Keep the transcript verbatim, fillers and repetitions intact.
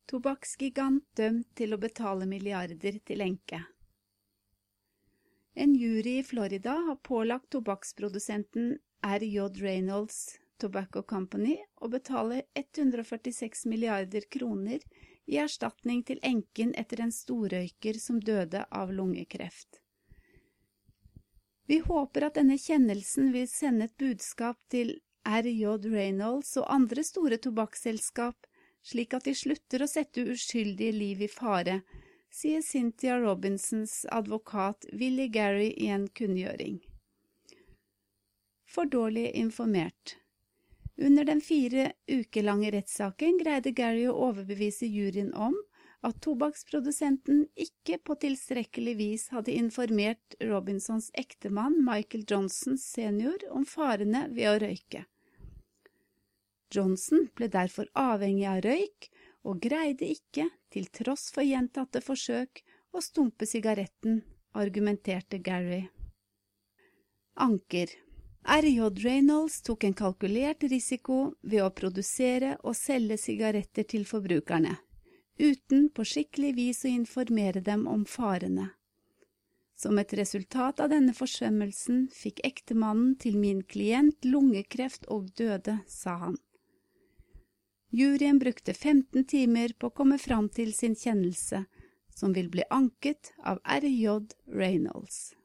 Tobakksgigant dømt til å betale milliarder til enke. En jury i Florida har pålagt tobakksprodusenten R J Reynolds Tobacco Company å betale ett hundre førtiseks milliarder kroner i erstatning til enken etter en storrøyker som døde av lungekreft. Vi håper at denne kjennelsen vil sende et budskap til R J Reynolds og andre store tobakksselskap, slik at de slutter å sette uskyldige liv i fare, sier Cynthia Robinsons advokat Willie Gary i en kunngjøring. For dårlig informert. Under den fire uker lange rettssaken greide Gary å overbevise juryen om at tobakksprodusenten ikke på tilstrekkelig vis hadde informert Robinsons ektemann Michael Johnson senior om farene ved å røyke. Johnson ble derfor avhengig av røyk og greide ikke, til tross for gjentatte forsøk, å stumpe sigaretten, argumenterte Gary. Anker. R J Reynolds tok en kalkulert risiko ved å produsere og selge sigaretter til forbrukerne, uten på skikkelig vis å informere dem om farene. Som et resultat av denne forsømmelsen fikk ektemannen til min klient lungekreft og døde, sa han. Juryen brukte femten timer på å komme fram til sin kjennelse, som vil bli anket av R J Reynolds.